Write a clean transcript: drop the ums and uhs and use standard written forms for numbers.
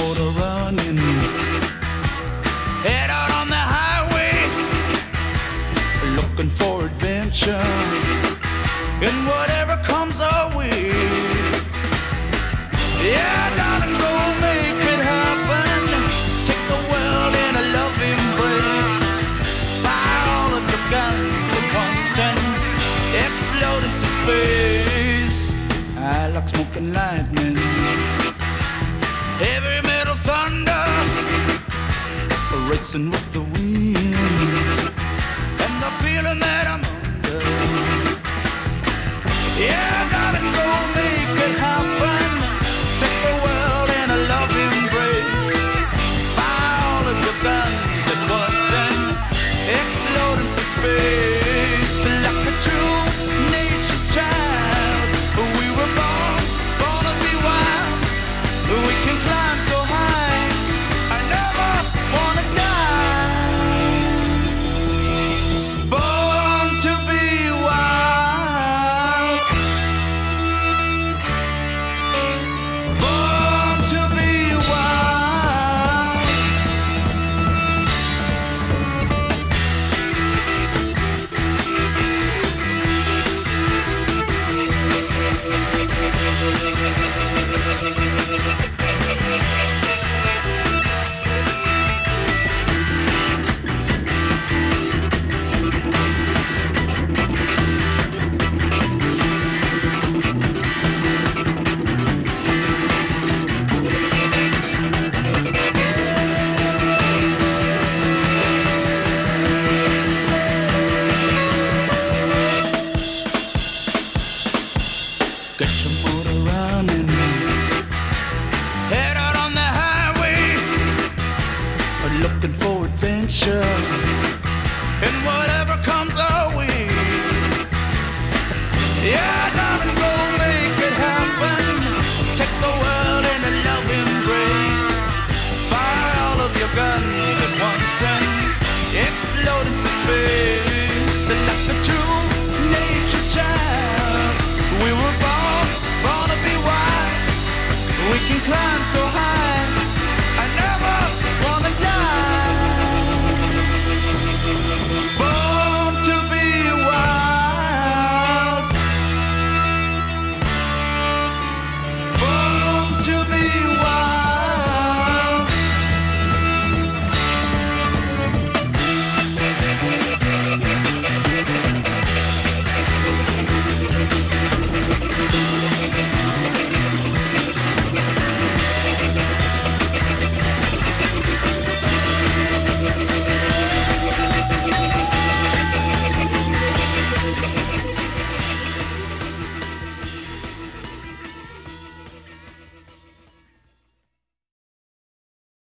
motor running, head out on the highway, looking for adventure and whatever comes our way. Yeah, darling, go make it happen. Take the world in a love embrace. Fire all of your guns at once and explode into space. I like smoking lightning, heavy metal thunder, racing with the wind, and the feeling that I'm under. Yeah, darling, go make it happen. Take the world in a love embrace. Fire all of your guns at once and explode into space. Like a true nature's child, we were born to be wild. We can climb so high, I never wanna die. Born to be wild. Born to be wild. Get your motor running, head out on the highway, looking for adventure and whatever comes our way. Yeah, darling, go make it happen. Take the world in a love embrace. Fire all of your guns at once and explode into space. Like the